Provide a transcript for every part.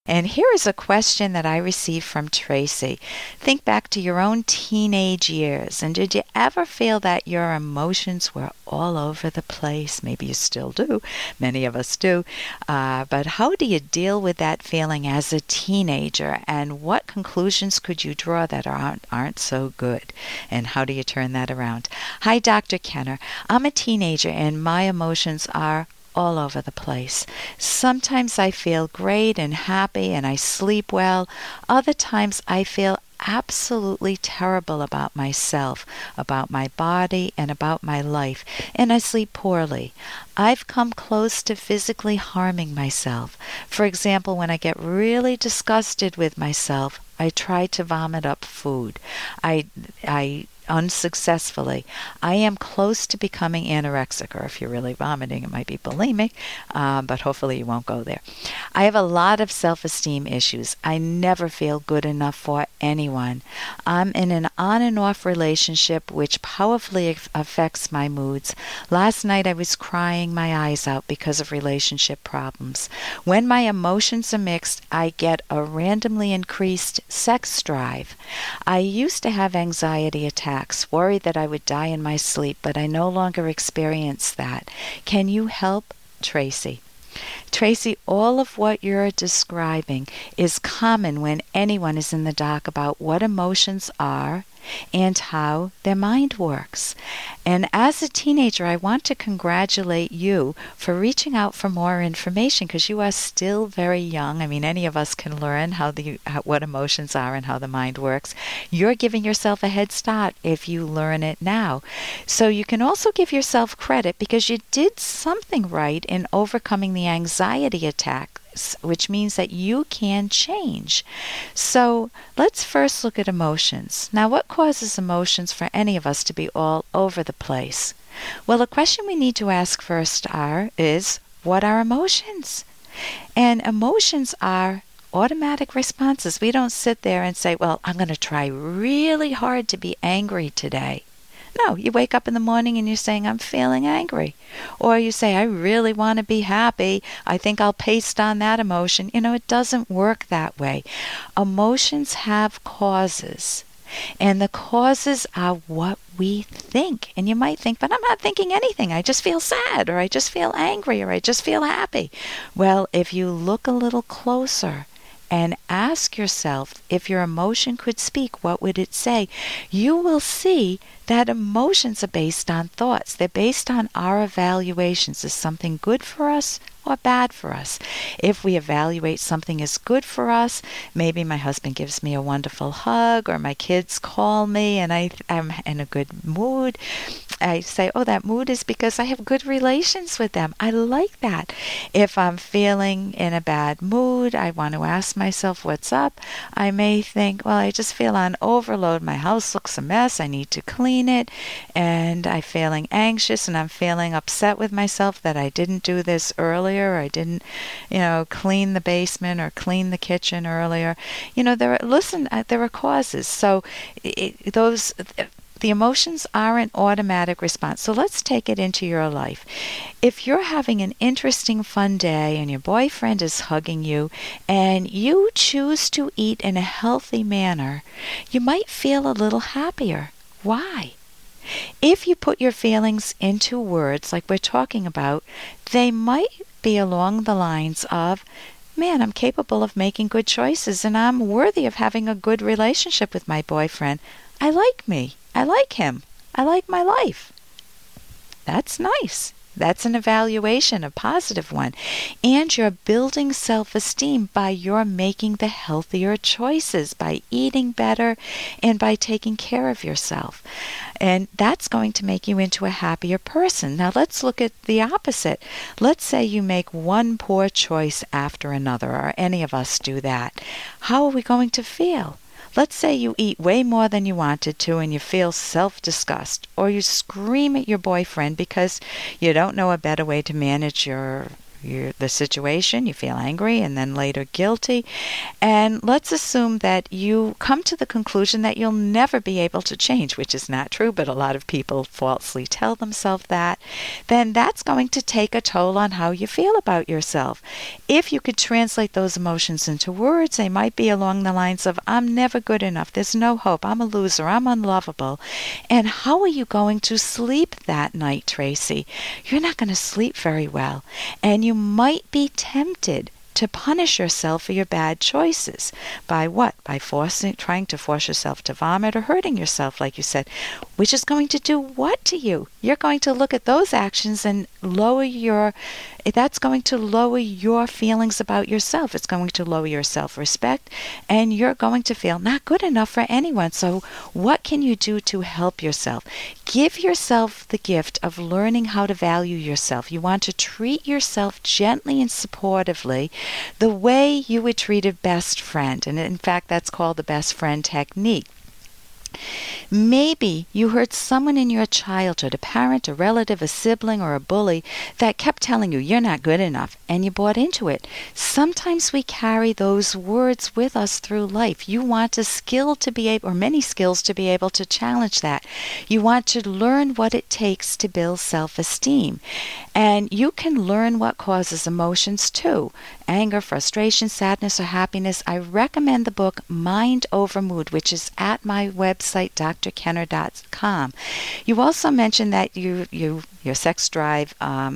And here is a question that I received from Tracy. Think back to your own teenage years, and did you ever feel that your emotions were all over the place? Maybe you still do. Many of us do. But how do you deal with that feeling as a teenager, and what conclusions could you draw that aren't so good? And how do you turn that around? Hi, Dr. Kenner. I'm a teenager, and my emotions are all over the place. Sometimes I feel great and happy and I sleep well. Other times I feel absolutely terrible about myself, about my body, and about my life, and I sleep poorly. I've come close to physically harming myself. For example, when I get really disgusted with myself, I try to vomit up food. I unsuccessfully. I am close to becoming anorexic, or if you're really vomiting, it might be bulimic, but hopefully you won't go there. I have a lot of self-esteem issues. I never feel good enough for anyone. I'm in an on and off relationship which powerfully affects my moods. Last night I was crying my eyes out because of relationship problems. When my emotions are mixed, I get a randomly increased sex drive. I used to have anxiety attacks, worried that I would die in my sleep, but I no longer experience that. Can you help? Tracy. Tracy, all of what you're describing is common when anyone is in the dark about what emotions are and how their mind works. And as a teenager, I want to congratulate you for reaching out for more information because you are still very young. I mean, any of us can learn what emotions are and how the mind works. You're giving yourself a head start if you learn it now. So you can also give yourself credit because you did something right in overcoming the anxiety attack, which means that you can change. So let's first look at emotions. Now, what causes emotions for any of us to be all over the place? Well, the question we need to ask first is, what are emotions? And emotions are automatic responses. We don't sit there and say, well, I'm going to try really hard to be angry today. No, you wake up in the morning and you're saying, I'm feeling angry. Or you say, I really want to be happy. I think I'll paste on that emotion. It doesn't work that way. Emotions have causes. And the causes are what we think. And you might think, but I'm not thinking anything. I just feel sad, or I just feel angry, or I just feel happy. Well, if you look a little closer and ask yourself if your emotion could speak, what would it say? You will see that emotions are based on thoughts. They're based on our evaluations. Is something good for us or bad for us? If we evaluate something as good for us, maybe my husband gives me a wonderful hug, or my kids call me and I'm in a good mood. I say, oh, that mood is because I have good relations with them. I like that. If I'm feeling in a bad mood, I want to ask myself what's up. I may think, well, I just feel on overload. My house looks a mess. I need to clean it. And I'm feeling anxious and I'm feeling upset with myself that I didn't do this earlier. Or I didn't, clean the basement or clean the kitchen earlier. There are causes. So the emotions are an automatic response. So let's take it into your life. If you're having an interesting, fun day and your boyfriend is hugging you and you choose to eat in a healthy manner, you might feel a little happier. Why? If you put your feelings into words like we're talking about, they might be along the lines of, man, I'm capable of making good choices and I'm worthy of having a good relationship with my boyfriend. I like me. I like him. I like my life. That's nice. That's an evaluation, a positive one. And you're building self-esteem by your making the healthier choices, by eating better and by taking care of yourself. And that's going to make you into a happier person. Now let's look at the opposite. Let's say you make one poor choice after another, or any of us do that. How are we going to feel? Let's say you eat way more than you wanted to and you feel self-disgust, or you scream at your boyfriend because you don't know a better way to manage your the situation, you feel angry and then later guilty. And let's assume that you come to the conclusion that you'll never be able to change, which is not true, but a lot of people falsely tell themselves that. Then that's going to take a toll on how you feel about yourself. If you could translate those emotions into words, they might be along the lines of, I'm never good enough, there's no hope, I'm a loser, I'm unlovable. And how are you going to sleep that night, Tracy? You're not going to sleep very well. And you might be tempted to punish yourself for your bad choices. By what? By trying to force yourself to vomit or hurting yourself, like you said, which is going to do what to you? You're going to look at those actions and that's going to lower your feelings about yourself. It's going to lower your self-respect, and you're going to feel not good enough for anyone. So what can you do to help yourself? Give yourself the gift of learning how to value yourself. You want to treat yourself gently and supportively, the way you would treat a best friend. And in fact, that's called the best friend technique. Maybe you heard someone in your childhood, a parent, a relative, a sibling, or a bully, that kept telling you you're not good enough, and you bought into it. Sometimes we carry those words with us through life. You want a skill to be able, or many skills to be able to challenge that. You want to learn what it takes to build self-esteem. And you can learn what causes emotions too. Anger, frustration, sadness, or happiness. I recommend the book Mind Over Mood, which is at my website, drkenner.com. You also mentioned that your sex drive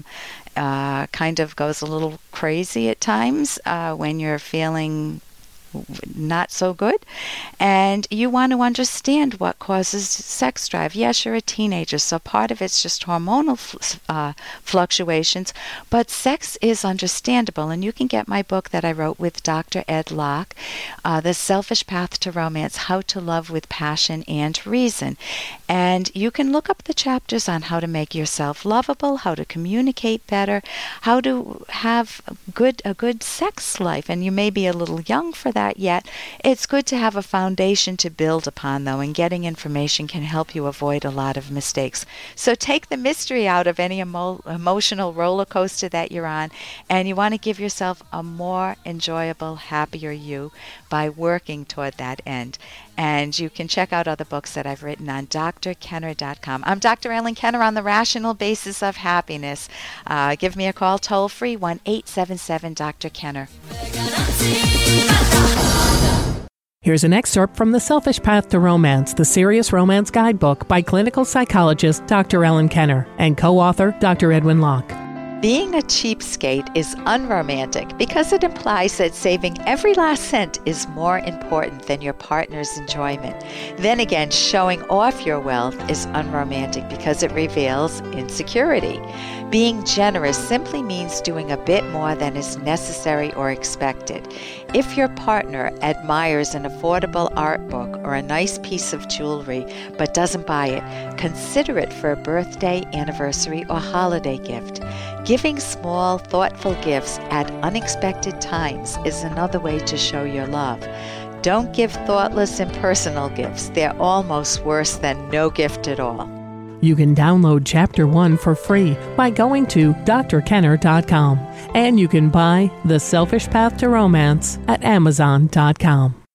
kind of goes a little crazy at times when you're feeling not so good, and you want to understand what causes sex drive. Yes, you're a teenager, so part of it's just hormonal fluctuations, but sex is understandable, and you can get my book that I wrote with Dr. Ed Locke, The Selfish Path to Romance, How to Love with Passion and Reason. And you can look up the chapters on how to make yourself lovable, how to communicate better, how to have a good sex life. And you may be a little young for that yet. It's good to have a foundation to build upon, though, and getting information can help you avoid a lot of mistakes. So take the mystery out of any emotional roller coaster that you're on, and you want to give yourself a more enjoyable, happier you by working toward that end. And you can check out other books that I've written on drkenner.com. I'm Dr. Ellen Kenner on the Rational Basis of Happiness. Give me a call toll free, 1-877-Dr. Kenner. Here's an excerpt from The Selfish Path to Romance, the Serious Romance Guidebook by clinical psychologist Dr. Ellen Kenner and co-author Dr. Edwin Locke. Being a cheapskate is unromantic because it implies that saving every last cent is more important than your partner's enjoyment. Then again, showing off your wealth is unromantic because it reveals insecurity. Being generous simply means doing a bit more than is necessary or expected. If your partner admires an affordable art book or a nice piece of jewelry but doesn't buy it, consider it for a birthday, anniversary, or holiday gift. Giving small, thoughtful gifts at unexpected times is another way to show your love. Don't give thoughtless, impersonal gifts. They're almost worse than no gift at all. You can download Chapter 1 for free by going to drkenner.com. And you can buy The Selfish Path to Romance at amazon.com.